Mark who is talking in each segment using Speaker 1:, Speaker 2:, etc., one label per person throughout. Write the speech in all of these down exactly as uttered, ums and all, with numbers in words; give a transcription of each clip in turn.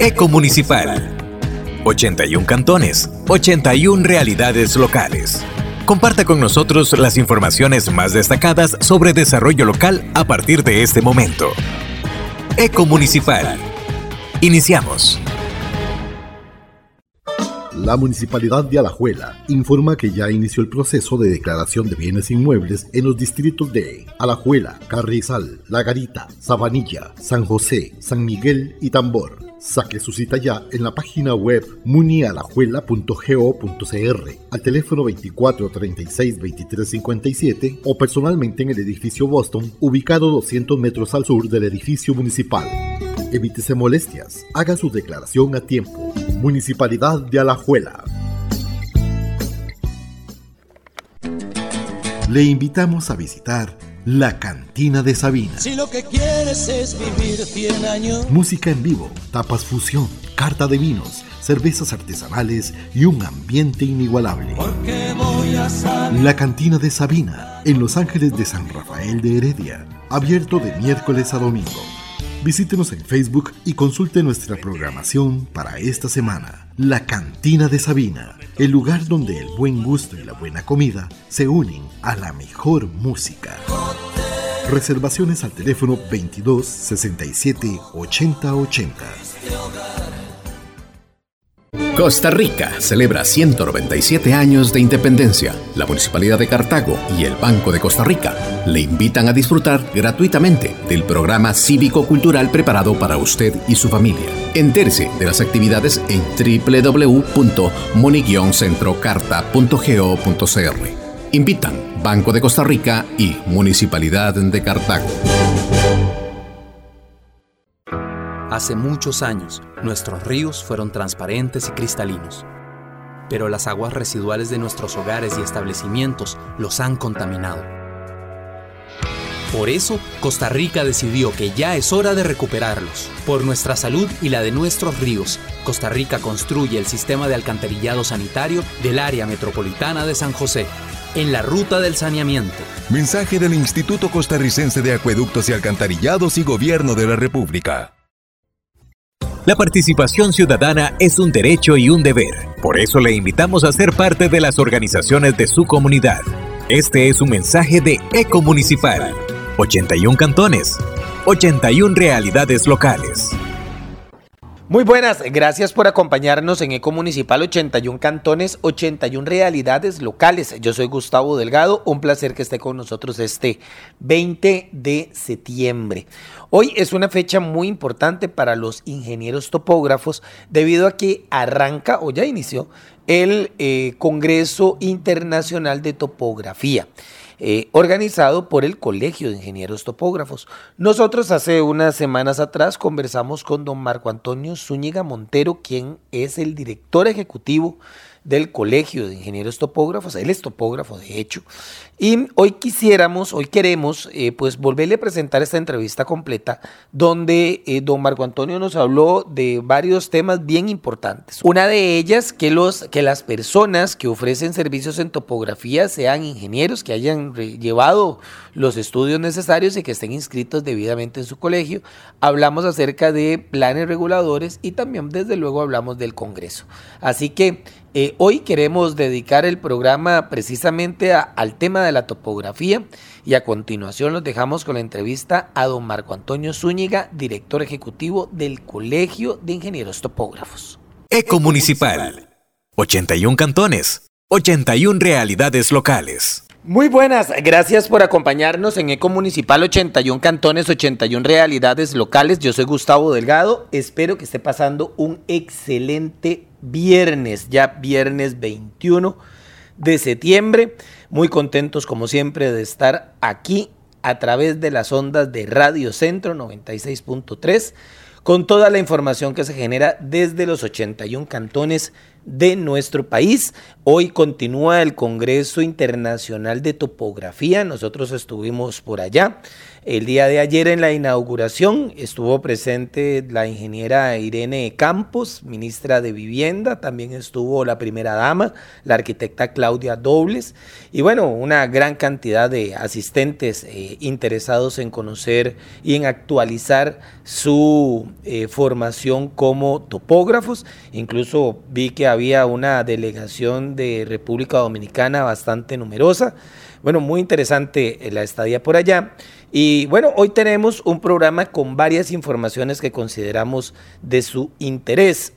Speaker 1: Ecomunicipal. ochenta y un cantones, ochenta y una realidades locales. Comparta con nosotros las informaciones más destacadas sobre desarrollo local a partir de este momento. Ecomunicipal. Iniciamos.
Speaker 2: La Municipalidad de Alajuela informa que ya inició el proceso de declaración de bienes inmuebles en los distritos de Alajuela, Carrizal, La Garita, Sabanilla, San José, San Miguel y Tambor. Saque su cita ya en la página web munialajuela punto go punto cr, al teléfono veinticuatro treinta y seis veintitrés cincuenta y siete o personalmente en el edificio Boston, ubicado doscientos metros al sur del edificio municipal. Evítese molestias, haga su declaración a tiempo. Municipalidad de Alajuela. Le invitamos a visitar la Cantina de Sabina.
Speaker 3: Si lo que quieres es vivir cien años.
Speaker 2: Música en vivo, tapas fusión, carta de vinos, cervezas artesanales y un ambiente inigualable.
Speaker 3: Porque voy a saber.
Speaker 2: La Cantina de Sabina, en Los Ángeles de San Rafael de Heredia, abierto de miércoles a domingo. Visítenos en Facebook y consulte nuestra programación para esta semana. La Cantina de Sabina, el lugar donde el buen gusto y la buena comida se unen a la mejor música. Reservaciones al teléfono veintidós sesenta y siete ochenta ochenta.
Speaker 4: Costa Rica celebra ciento noventa y siete años de independencia. La Municipalidad de Cartago y el Banco de Costa Rica le invitan a disfrutar gratuitamente del programa cívico-cultural preparado para usted y su familia. Entérese de las actividades en doble u doble u doble u punto moni guion centro carta punto go punto cr. Invitan Banco de Costa Rica y Municipalidad de Cartago.
Speaker 5: Hace muchos años, nuestros ríos fueron transparentes y cristalinos, pero las aguas residuales de nuestros hogares y establecimientos los han contaminado. Por eso, Costa Rica decidió que ya es hora de recuperarlos. Por nuestra salud y la de nuestros ríos, Costa Rica construye el sistema de alcantarillado sanitario del área metropolitana de San José, en la ruta del saneamiento.
Speaker 6: Mensaje del Instituto Costarricense de Acueductos y Alcantarillados y Gobierno de la República.
Speaker 1: La participación ciudadana es un derecho y un deber. Por eso le invitamos a ser parte de las organizaciones de su comunidad. Este es un mensaje de Ecomunicipal. ochenta y un cantones, ochenta y una realidades locales.
Speaker 7: Muy buenas, gracias por acompañarnos en Ecomunicipal. ochenta y un cantones, ochenta y una realidades locales. Yo soy Gustavo Delgado, un placer que esté con nosotros este veinte de septiembre. Hoy es una fecha muy importante para los ingenieros topógrafos debido a que arranca o ya inició el eh, Congreso Internacional de Topografía. Eh, organizado por el Colegio de Ingenieros Topógrafos. Nosotros hace unas semanas atrás conversamos con don Marco Antonio Zúñiga Montero, quien es el director ejecutivo del Colegio de Ingenieros Topógrafos. Él es topógrafo, de hecho. Y hoy quisiéramos, hoy queremos, eh, pues volverle a presentar esta entrevista completa, donde eh, don Marco Antonio nos habló de varios temas bien importantes. Una de ellas, que, los, que las personas que ofrecen servicios en topografía sean ingenieros, que hayan llevado los estudios necesarios y que estén inscritos debidamente en su colegio. Hablamos acerca de planes reguladores y también, desde luego, hablamos del Congreso. Así que Eh, hoy queremos dedicar el programa precisamente a, al tema de la topografía y a continuación los dejamos con la entrevista a don Marco Antonio Zúñiga, director ejecutivo del Colegio de Ingenieros Topógrafos.
Speaker 1: Ecomunicipal. ochenta y un cantones, ochenta y una realidades locales.
Speaker 7: Muy buenas, gracias por acompañarnos en Ecomunicipal. ochenta y un cantones, ochenta y una realidades locales. Yo soy Gustavo Delgado, espero que esté pasando un excelente viernes, ya viernes veintiuno de septiembre. Muy contentos como siempre de estar aquí a través de las ondas de Radio Centro noventa y seis punto tres con toda la información que se genera desde los ochenta y un cantones de nuestro país. Hoy continúa el Congreso Internacional de Topografía. Nosotros estuvimos por allá. El día de ayer en la inauguración estuvo presente la ingeniera Irene Campos, ministra de Vivienda. También estuvo la primera dama, la arquitecta Claudia Dobles. Y bueno, una gran cantidad de asistentes eh, interesados en conocer y en actualizar su eh, formación como topógrafos. Incluso vi que había una delegación de República Dominicana bastante numerosa. Bueno, muy interesante la estadía por allá. Y bueno, hoy tenemos un programa con varias informaciones que consideramos de su interés.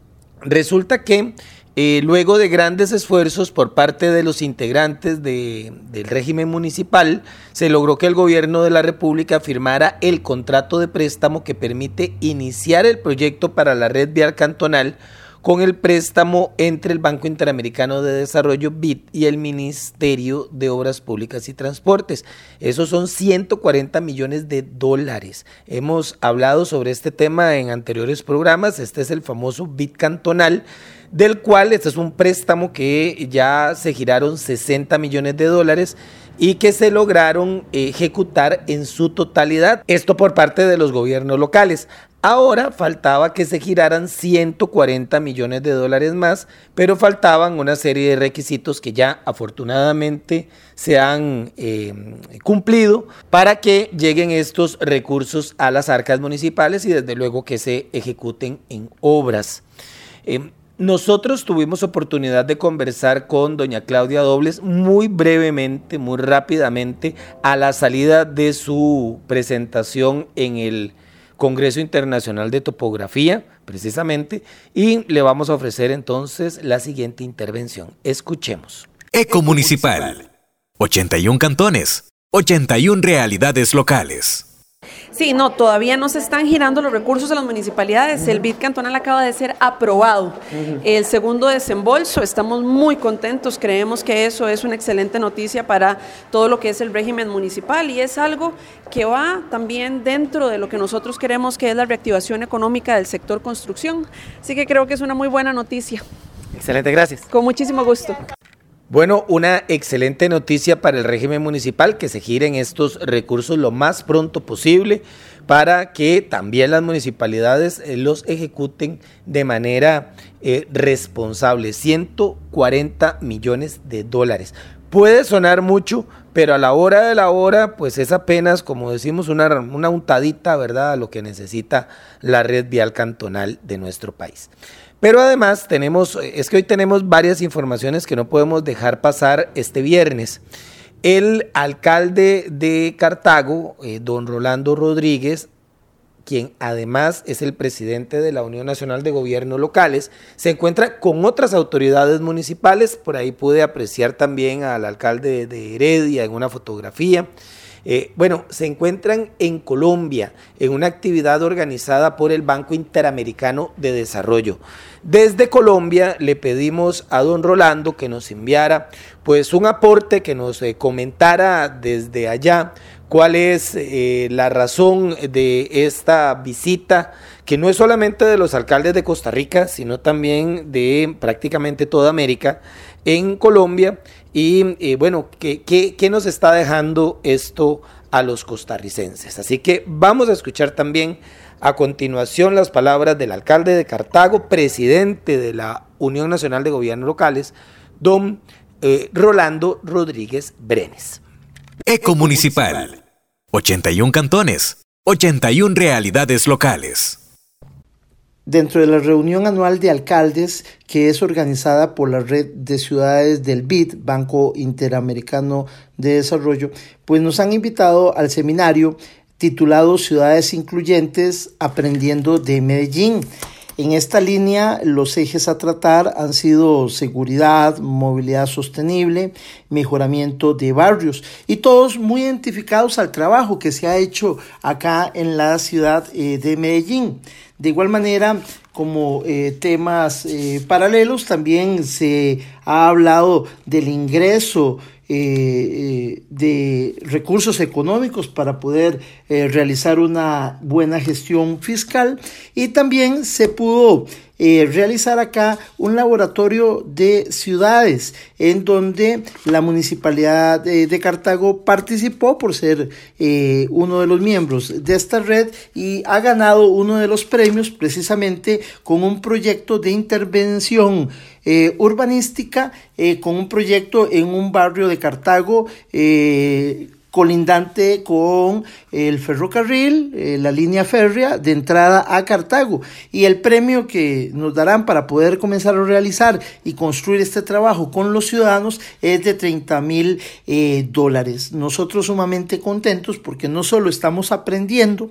Speaker 7: Resulta que eh, luego de grandes esfuerzos por parte de los integrantes de, del régimen municipal, se logró que el gobierno de la República firmara el contrato de préstamo que permite iniciar el proyecto para la red vial cantonal con el préstamo entre el Banco Interamericano de Desarrollo B I D y el Ministerio de Obras Públicas y Transportes. Esos son ciento cuarenta millones de dólares. Hemos hablado sobre este tema en anteriores programas. Este es el famoso B I D cantonal, del cual este es un préstamo que ya se giraron sesenta millones de dólares y que se lograron ejecutar en su totalidad. Esto por parte de los gobiernos locales. Ahora faltaba que se giraran ciento cuarenta millones de dólares más, pero faltaban una serie de requisitos que ya afortunadamente se han eh, cumplido para que lleguen estos recursos a las arcas municipales y desde luego que se ejecuten en obras. Eh, Nosotros tuvimos oportunidad de conversar con doña Claudia Dobles muy brevemente, muy rápidamente, a la salida de su presentación en el Congreso Internacional de Topografía, precisamente, y le vamos a ofrecer entonces la siguiente intervención. Escuchemos.
Speaker 1: Ecomunicipal. ochenta y un cantones, ochenta y una realidades locales.
Speaker 8: Sí, no, todavía no se están girando los recursos de las municipalidades. Uh-huh. El B I D cantonal acaba de ser aprobado. Uh-huh. El segundo desembolso, estamos muy contentos, creemos que eso es una excelente noticia para todo lo que es el régimen municipal y es algo que va también dentro de lo que nosotros queremos, que es la reactivación económica del sector construcción. Así que creo que es una muy buena noticia.
Speaker 7: Excelente, gracias.
Speaker 8: Con muchísimo gusto.
Speaker 7: Bueno, una excelente noticia para el régimen municipal, que se giren estos recursos lo más pronto posible para que también las municipalidades los ejecuten de manera eh, responsable. ciento cuarenta millones de dólares. Puede sonar mucho, pero a la hora de la hora, pues es apenas, como decimos, una, una untadita, ¿verdad?, a lo que necesita la red vial cantonal de nuestro país. Pero además tenemos, es que hoy tenemos varias informaciones que no podemos dejar pasar este viernes. El alcalde de Cartago, eh, don Rolando Rodríguez, quien además es el presidente de la Unión Nacional de Gobiernos Locales, se encuentra con otras autoridades municipales. Por ahí pude apreciar también al alcalde de Heredia en una fotografía. Eh, bueno, se encuentran en Colombia en una actividad organizada por el Banco Interamericano de Desarrollo. Desde Colombia le pedimos a don Rolando que nos enviara pues un aporte, que nos eh, comentara desde allá cuál es eh, la razón de esta visita, que no es solamente de los alcaldes de Costa Rica, sino también de prácticamente toda América en Colombia. Y eh, bueno, ¿qué, qué, ¿qué nos está dejando esto a los costarricenses? Así que vamos a escuchar también a continuación las palabras del alcalde de Cartago, presidente de la Unión Nacional de Gobiernos Locales, don eh, Rolando Rodríguez Brenes.
Speaker 1: Ecomunicipal. ochenta y un cantones, ochenta y una realidades locales.
Speaker 9: Dentro de la reunión anual de alcaldes que es organizada por la red de ciudades del B I D, Banco Interamericano de Desarrollo, pues nos han invitado al seminario titulado Ciudades Incluyentes, Aprendiendo de Medellín. En esta línea, los ejes a tratar han sido seguridad, movilidad sostenible, mejoramiento de barrios y todos muy identificados al trabajo que se ha hecho acá en la ciudad eh, de Medellín. De igual manera, como eh, temas eh, paralelos, también se ha hablado del ingreso eh, eh, de recursos económicos para poder eh, realizar una buena gestión fiscal, y también se pudo eh, realizar acá un laboratorio de ciudades en donde la municipalidad de, de Cartago participó por ser eh, uno de los miembros de esta red y ha ganado uno de los premios precisamente con un proyecto de intervención Eh, urbanística, eh, con un proyecto en un barrio de Cartago eh, colindante con el ferrocarril, eh, la línea férrea de entrada a Cartago. Y el premio que nos darán para poder comenzar a realizar y construir este trabajo con los ciudadanos es de treinta mil eh, dólares. Nosotros sumamente contentos porque no solo estamos aprendiendo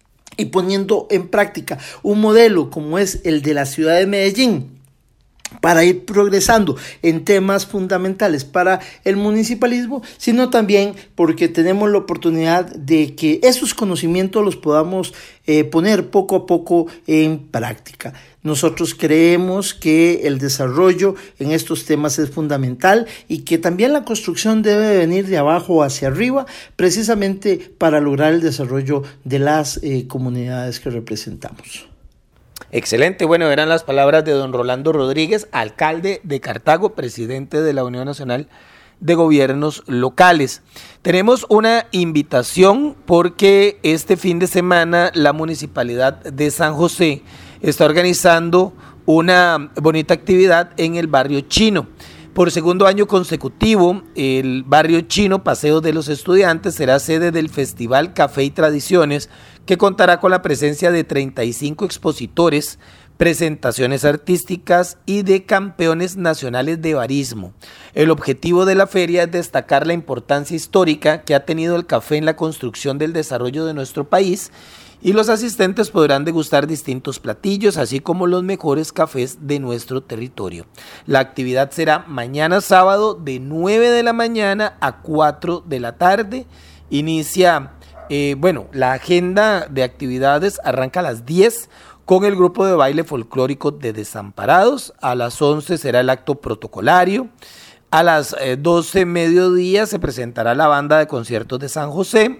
Speaker 9: y poniendo en práctica un modelo como es el de la ciudad de Medellín, para ir progresando en temas fundamentales para el municipalismo, sino también porque tenemos la oportunidad de que esos conocimientos los podamos eh, poner poco a poco en práctica. Nosotros creemos que el desarrollo en estos temas es fundamental y que también la construcción debe venir de abajo hacia arriba, precisamente para lograr el desarrollo de las eh, comunidades que representamos.
Speaker 7: Excelente, bueno, eran las palabras de don Rolando Rodríguez, alcalde de Cartago, presidente de la Unión Nacional de Gobiernos Locales. Tenemos una invitación porque este fin de semana la Municipalidad de San José está organizando una bonita actividad en el barrio chino. Por segundo año consecutivo, el barrio chino Paseo de los Estudiantes será sede del Festival Café y Tradiciones, que contará con la presencia de treinta y cinco expositores, presentaciones artísticas y de campeones nacionales de barismo. El objetivo de la feria es destacar la importancia histórica que ha tenido el café en la construcción del desarrollo de nuestro país, y los asistentes podrán degustar distintos platillos, así como los mejores cafés de nuestro territorio. La actividad será mañana sábado de nueve de la mañana a cuatro de la tarde. Inicia, eh, bueno, la agenda de actividades arranca a las diez con el grupo de baile folclórico de Desamparados. A las once será el acto protocolario. A las eh, doce mediodía se presentará la banda de conciertos de San José.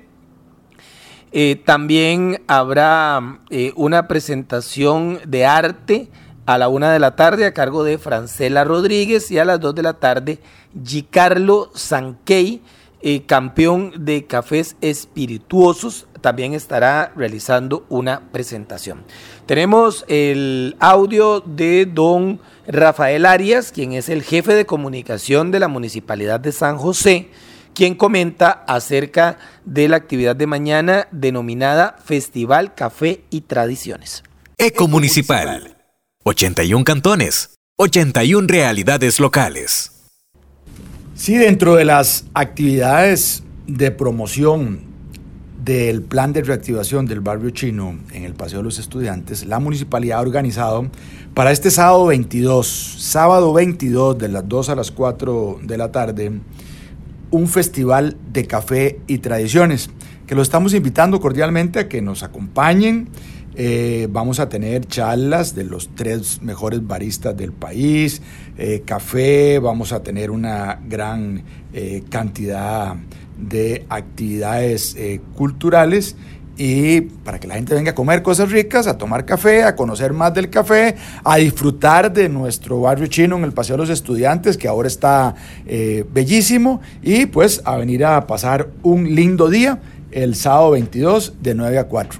Speaker 7: Eh, también habrá eh, una presentación de arte a la una de la tarde a cargo de Francela Rodríguez, y a las dos de la tarde Giancarlo Sankey, eh, campeón de cafés espirituosos, también estará realizando una presentación. Tenemos el audio de don Rafael Arias, quien es el jefe de comunicación de la Municipalidad de San José, quien comenta acerca de la actividad de mañana denominada Festival Café y Tradiciones.
Speaker 1: Ecomunicipal. ochenta y un cantones, ochenta y una realidades locales.
Speaker 10: Sí, dentro de las actividades de promoción del plan de reactivación del barrio chino en el Paseo de los Estudiantes, la municipalidad ha organizado para este sábado veintidós, sábado veintidós de las dos a las cuatro de la tarde, un festival de café y tradiciones, que lo estamos invitando cordialmente a que nos acompañen. Eh, vamos a tener charlas de los tres mejores baristas del país, eh, café, vamos a tener una gran eh, cantidad de actividades eh, culturales, y para que la gente venga a comer cosas ricas, a tomar café, a conocer más del café, a disfrutar de nuestro barrio chino en el Paseo de los Estudiantes, que ahora está eh, bellísimo, y pues a venir a pasar un lindo día el sábado veintidós de nueve a cuatro.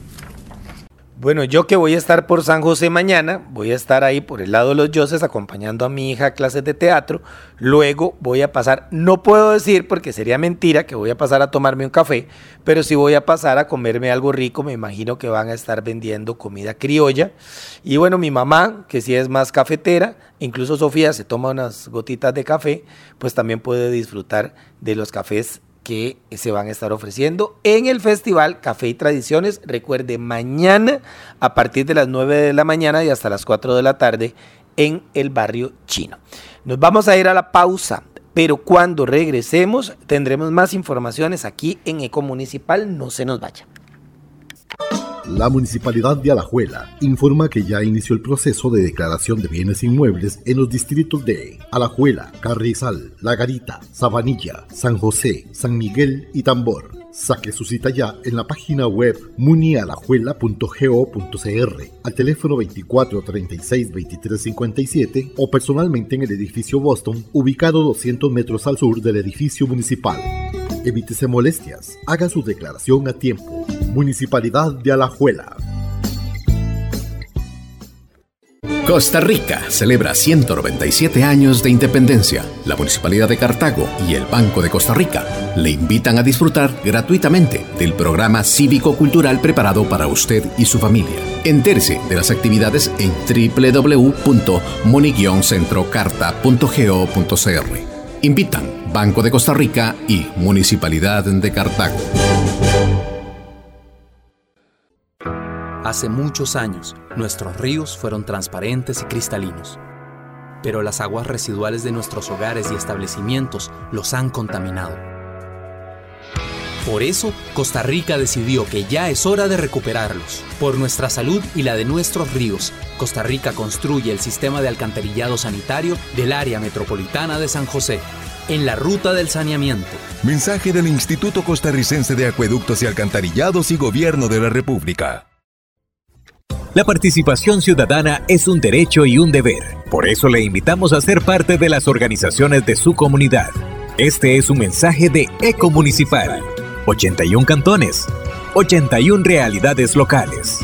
Speaker 7: Bueno, yo que voy a estar por San José mañana, voy a estar ahí por el lado de los Yoses acompañando a mi hija a clases de teatro. Luego voy a pasar, no puedo decir porque sería mentira que voy a pasar a tomarme un café, pero sí voy a pasar a comerme algo rico. Me imagino que van a estar vendiendo comida criolla. Y bueno, mi mamá, que sí es más cafetera, incluso Sofía se toma unas gotitas de café, pues también puede disfrutar de los cafés que se van a estar ofreciendo en el Festival Café y Tradiciones. Recuerde, mañana a partir de las nueve de la mañana y hasta las cuatro de la tarde en el barrio chino. Nos vamos a ir a la pausa, pero cuando regresemos tendremos más informaciones aquí en Ecomunicipal. No se nos vaya.
Speaker 2: La Municipalidad de Alajuela informa que ya inició el proceso de declaración de bienes inmuebles en los distritos de Alajuela, Carrizal, La Garita, Sabanilla, San José, San Miguel y Tambor. Saque su cita ya en la página web munialajuela punto go punto cr, al teléfono veinticuatro treinta y seis veintitrés cincuenta y siete o personalmente en el edificio Boston, ubicado doscientos metros al sur del edificio municipal. Evítese molestias, haga su declaración a tiempo. Municipalidad de Alajuela.
Speaker 4: Costa Rica celebra ciento noventa y siete años de independencia. La Municipalidad de Cartago y el Banco de Costa Rica le invitan a disfrutar gratuitamente del programa cívico-cultural preparado para usted y su familia. Entérese de las actividades en doble u doble u doble u punto moni guion centro carta punto go punto c r. Invitan Banco de Costa Rica y Municipalidad de Cartago.
Speaker 5: Hace muchos años, nuestros ríos fueron transparentes y cristalinos, pero las aguas residuales de nuestros hogares y establecimientos los han contaminado. Por eso, Costa Rica decidió que ya es hora de recuperarlos. Por nuestra salud y la de nuestros ríos, Costa Rica construye el sistema de alcantarillado sanitario del área metropolitana de San José, en la ruta del saneamiento.
Speaker 6: Mensaje del Instituto Costarricense de Acueductos y Alcantarillados y Gobierno de la República.
Speaker 1: La participación ciudadana es un derecho y un deber. Por eso le invitamos a ser parte de las organizaciones de su comunidad. Este es un mensaje de Ecomunicipal. ochenta y un cantones, ochenta y una realidades locales.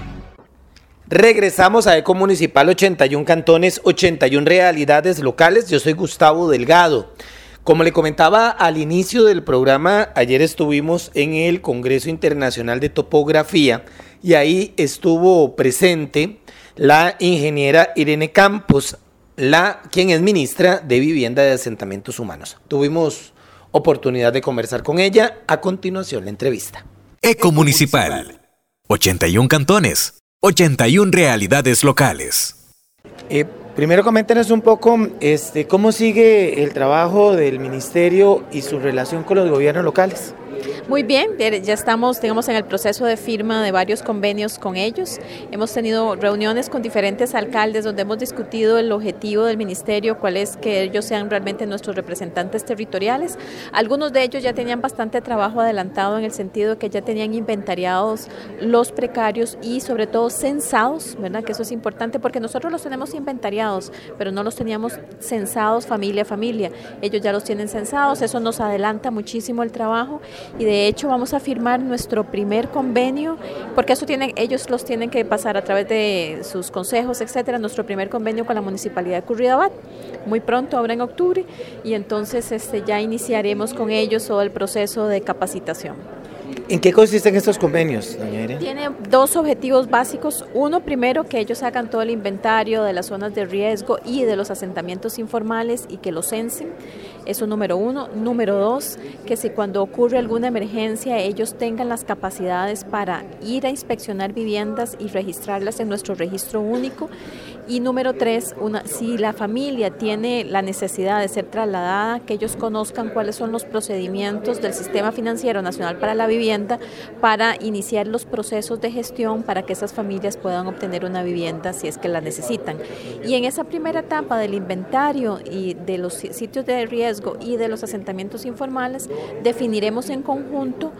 Speaker 7: Regresamos a Ecomunicipal, ochenta y un cantones, ochenta y una realidades locales. Yo soy Gustavo Delgado. Como le comentaba al inicio del programa, ayer estuvimos en el Congreso Internacional de Topografía y ahí estuvo presente la ingeniera Irene Campos, la, quien es ministra de Vivienda y Asentamientos Humanos. Tuvimos oportunidad de conversar con ella. A continuación, la entrevista.
Speaker 1: Ecomunicipal, ochenta y un cantones, ochenta y una realidades locales.
Speaker 7: Eh, primero coméntenos un poco este, cómo sigue el trabajo del ministerio y su relación con los gobiernos locales.
Speaker 11: Muy bien, ya estamos, digamos, en el proceso de firma de varios convenios con ellos. Hemos tenido reuniones con diferentes alcaldes donde hemos discutido el objetivo del ministerio, cuál es que ellos sean realmente nuestros representantes territoriales. Algunos de ellos ya tenían bastante trabajo adelantado en el sentido de que ya tenían inventariados los precarios y sobre todo censados, ¿verdad? Que eso es importante porque nosotros los tenemos inventariados, pero no los teníamos censados familia a familia. Ellos ya los tienen censados, eso nos adelanta muchísimo el trabajo. Y de hecho vamos a firmar nuestro primer convenio, porque eso tienen, ellos los tienen que pasar a través de sus consejos, etcétera, nuestro primer convenio con la Municipalidad de Curridabat, muy pronto, ahora en octubre, y entonces este, ya iniciaremos con ellos todo el proceso de capacitación.
Speaker 7: ¿En qué consisten estos convenios, doña Irene?
Speaker 11: Tiene dos objetivos básicos. Uno, primero, que ellos hagan todo el inventario de las zonas de riesgo y de los asentamientos informales y que los censen. Eso número uno. Número dos, que si cuando ocurre alguna emergencia ellos tengan las capacidades para ir a inspeccionar viviendas y registrarlas en nuestro registro único. Y número tres, una, si la familia tiene la necesidad de ser trasladada, que ellos conozcan cuáles son los procedimientos del Sistema Financiero Nacional para la Vivienda para iniciar los procesos de gestión para que esas familias puedan obtener una vivienda si es que la necesitan. Y en esa primera etapa del inventario y de los sitios de riesgo y de los asentamientos informales, definiremos en conjunto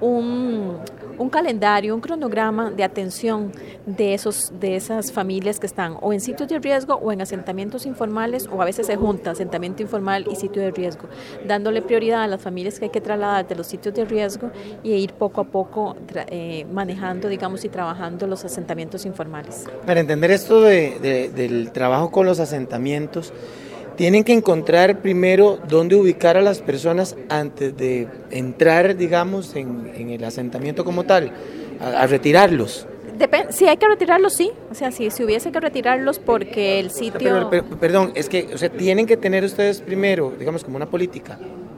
Speaker 11: un, un calendario, un cronograma de atención de, esos, de esas familias que están o en sitios de riesgo o en asentamientos informales, o a veces se junta asentamiento informal y sitio de riesgo, dándole prioridad a las familias que hay que trasladar de los sitios de riesgo y ir poco a poco eh, manejando, digamos, y trabajando los asentamientos informales.
Speaker 7: Para entender esto de, de, del trabajo con los asentamientos, tienen que encontrar primero dónde ubicar a las personas antes de entrar, digamos, en, en el asentamiento como tal, a, a retirarlos.
Speaker 11: Dep- si hay que retirarlos, sí. O sea, si, si hubiese que retirarlos porque el sitio...
Speaker 7: Pero, pero, perdón, es que, o sea, tienen que tener ustedes primero, digamos, como una política,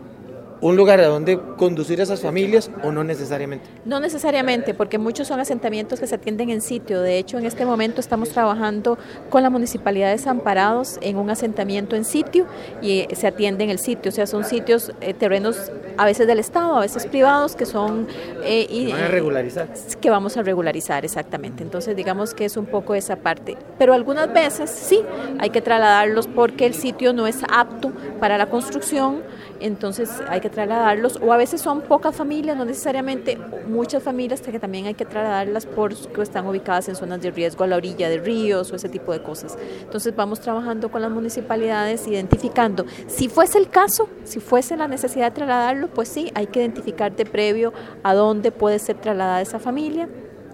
Speaker 7: un lugar a donde conducir a esas familias, o no necesariamente.
Speaker 11: No necesariamente, porque muchos son asentamientos que se atienden en sitio. De hecho, en este momento estamos trabajando con la Municipalidad de Desamparados en un asentamiento en sitio y eh, se atiende en el sitio. O sea, son sitios, eh, terrenos a veces del Estado, a veces privados, que son... Eh, y,
Speaker 7: ¿Van a regularizar?
Speaker 11: Que vamos a regularizar, exactamente. Entonces, digamos que es un poco esa parte. Pero algunas veces, sí, hay que trasladarlos porque el sitio no es apto para la construcción, entonces hay que trasladarlos, o a veces son pocas familias, no necesariamente muchas familias que también hay que trasladarlas porque están ubicadas en zonas de riesgo a la orilla de ríos o ese tipo de cosas. Entonces vamos trabajando con las municipalidades, identificando, si fuese el caso, si fuese la necesidad de trasladarlo, pues sí, hay que identificar de previo a dónde puede ser trasladada esa familia,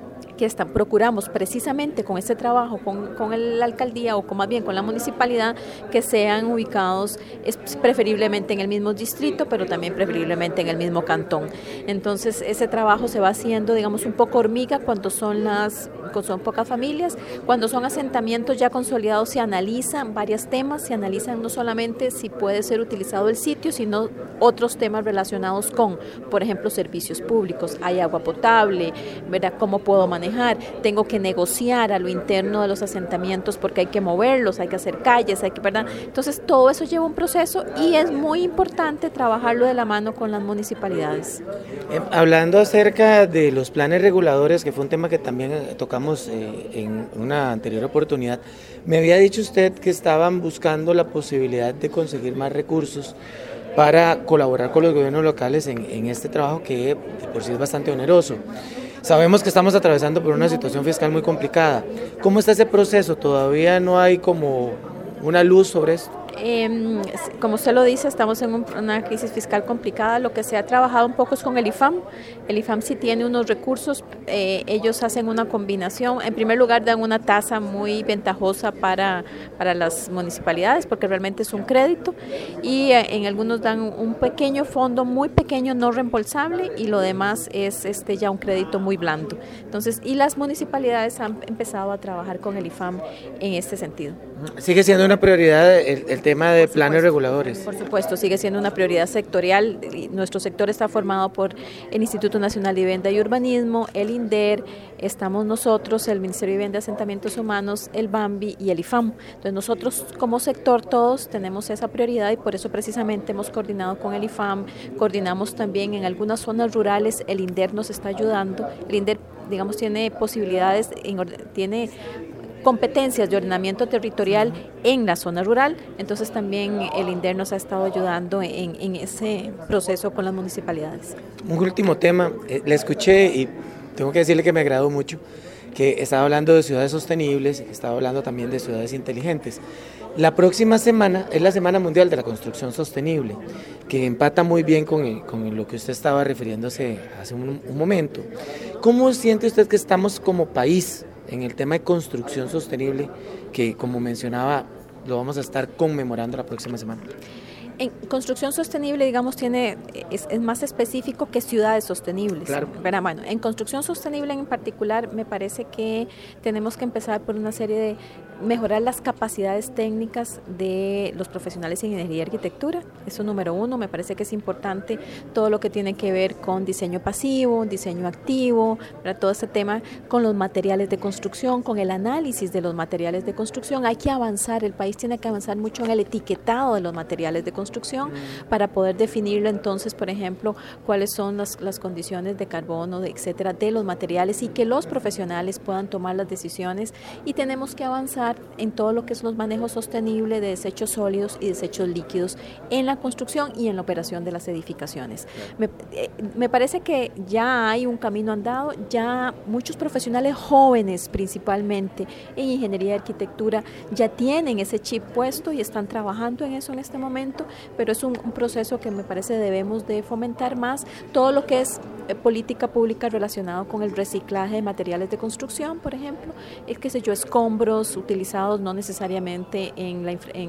Speaker 11: que está, procuramos precisamente con este trabajo, con, con el, la alcaldía o con, más bien con la municipalidad, que sean ubicados es, preferiblemente en el mismo distrito, pero también preferiblemente en el mismo cantón. Entonces ese trabajo se va haciendo, digamos, un poco hormiga cuando son las, cuando son pocas familias, cuando son asentamientos ya consolidados se analizan varios temas, se analizan no solamente si puede ser utilizado el sitio, sino otros temas relacionados con, por ejemplo, servicios públicos, hay agua potable, ¿verdad? ¿Cómo puedo manejar? Tengo que negociar a lo interno de los asentamientos porque hay que moverlos, hay que hacer calles, hay que, ¿verdad? Entonces todo eso lleva un proceso y es muy importante trabajarlo de la mano con las municipalidades.
Speaker 7: Eh, hablando acerca de los planes reguladores, que fue un tema que también tocamos eh, en una anterior oportunidad, me había dicho usted que estaban buscando la posibilidad de conseguir más recursos para colaborar con los gobiernos locales en, en este trabajo que de por sí es bastante oneroso. Sabemos que estamos atravesando por una situación fiscal muy complicada. ¿Cómo está ese proceso? ¿Todavía no hay como una luz sobre esto?
Speaker 11: Eh, como usted lo dice, estamos en un, una crisis fiscal complicada. Lo que se ha trabajado un poco es con el I F A M. El I F A M sí tiene unos recursos, eh, ellos hacen una combinación. En primer lugar, dan una tasa muy ventajosa para, para las municipalidades porque realmente es un crédito, y eh, en algunos dan un pequeño fondo, muy pequeño, no reembolsable, y lo demás es este, ya un crédito muy blando. Entonces, y las municipalidades han empezado a trabajar con el I F A M en este sentido.
Speaker 7: ¿Sigue siendo una prioridad el, el tema de planes reguladores?
Speaker 11: Por supuesto, sigue siendo una prioridad sectorial. Nuestro sector está formado por el Instituto Nacional de Vivienda y Urbanismo, el INDER, estamos nosotros, el Ministerio de Vivienda y Asentamientos Humanos, el BAMBI y el I F A M. Entonces nosotros como sector todos tenemos esa prioridad y por eso precisamente hemos coordinado con el I F A M, coordinamos también en algunas zonas rurales, el INDER nos está ayudando, el INDER, digamos, tiene posibilidades, tiene competencias de ordenamiento territorial en la zona rural, entonces también el INDER nos ha estado ayudando en, en ese proceso con las municipalidades.
Speaker 7: Un último tema, eh, le escuché y tengo que decirle que me agradó mucho, que estaba hablando de ciudades sostenibles, que estaba hablando también de ciudades inteligentes. La próxima semana es la Semana Mundial de la Construcción Sostenible, que empata muy bien con, el, con lo que usted estaba refiriéndose hace un, un momento. ¿Cómo siente usted que estamos como país en el tema de construcción sostenible, que como mencionaba, lo vamos a estar conmemorando la próxima semana?
Speaker 11: En construcción sostenible, digamos, tiene es, es más específico que ciudades sostenibles.
Speaker 7: Claro.
Speaker 11: Pero, bueno, en construcción sostenible en particular, me parece que tenemos que empezar por una serie de mejorar las capacidades técnicas de los profesionales en ingeniería y arquitectura. Eso número uno, me parece que es importante todo lo que tiene que ver con diseño pasivo, diseño activo, para todo este tema con los materiales de construcción, con el análisis de los materiales de construcción. Hay que avanzar, el país tiene que avanzar mucho en el etiquetado de los materiales de construcción mm. para poder definirlo entonces, por ejemplo, cuáles son las, las condiciones de carbono, de, etcétera, de los materiales y que los profesionales puedan tomar las decisiones, y tenemos que avanzar en todo lo que es los manejos sostenibles de desechos sólidos y desechos líquidos en la construcción y en la operación de las edificaciones. Me, eh, me parece que ya hay un camino andado, ya muchos profesionales jóvenes principalmente en ingeniería y arquitectura ya tienen ese chip puesto y están trabajando en eso en este momento, pero es un, un proceso que me parece debemos de fomentar más, todo lo que es eh, política pública relacionado con el reciclaje de materiales de construcción, por ejemplo, es que sé yo, escombros utilizados no necesariamente en, la, en,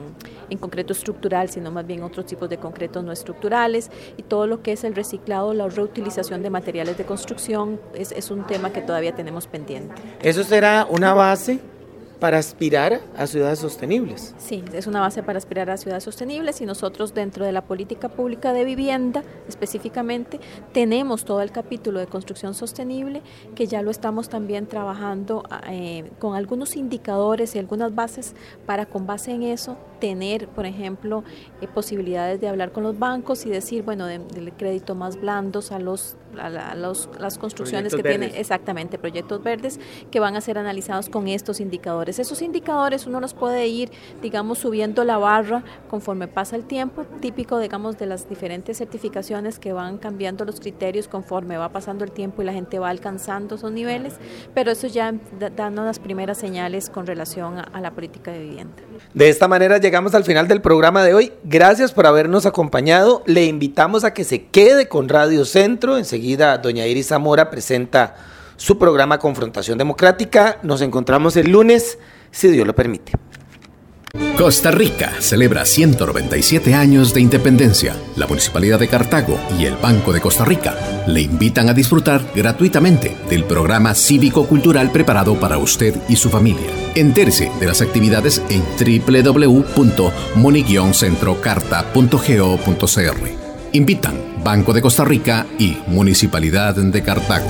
Speaker 11: en concreto estructural, sino más bien otros tipos de concretos no estructurales, y todo lo que es el reciclado, la reutilización de materiales de construcción es, es un tema que todavía tenemos pendiente.
Speaker 7: ¿Eso será una base para aspirar a ciudades sostenibles?
Speaker 11: Sí, es una base para aspirar a ciudades sostenibles, y nosotros dentro de la política pública de vivienda específicamente tenemos todo el capítulo de construcción sostenible que ya lo estamos también trabajando eh, con algunos indicadores y algunas bases para con base en eso tener, por ejemplo, eh, posibilidades de hablar con los bancos y decir, bueno, del de crédito más blandos a los a, la, a los, las construcciones proyectos que verdes. Tienen exactamente proyectos verdes que van a ser analizados con estos indicadores. Esos indicadores uno los puede ir, digamos, subiendo la barra conforme pasa el tiempo, típico, digamos, de las diferentes certificaciones que van cambiando los criterios conforme va pasando el tiempo y la gente va alcanzando esos niveles, pero eso ya da, dando las primeras señales con relación a, a la política de vivienda.
Speaker 7: De esta manera llegamos al final del programa de hoy. Gracias por habernos acompañado. Le invitamos a que se quede con Radio Centro. Enseguida doña Iris Zamora presenta su programa Confrontación Democrática. Nos encontramos el lunes, si Dios lo permite.
Speaker 4: Costa Rica celebra ciento noventa y siete años de independencia. La Municipalidad de Cartago y el Banco de Costa Rica le invitan a disfrutar gratuitamente del programa cívico-cultural preparado para usted y su familia. Entérese de las actividades en doble u doble u doble u punto moni guion centro carta punto go punto c r. Invitan Banco de Costa Rica y Municipalidad de Cartago.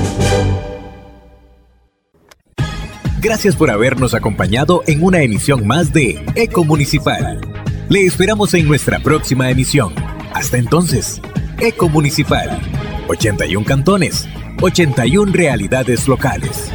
Speaker 1: Gracias por habernos acompañado en una emisión más de Eco Municipal. Le esperamos en nuestra próxima emisión. Hasta entonces, Eco Municipal. ochenta y uno cantones, ochenta y una realidades locales.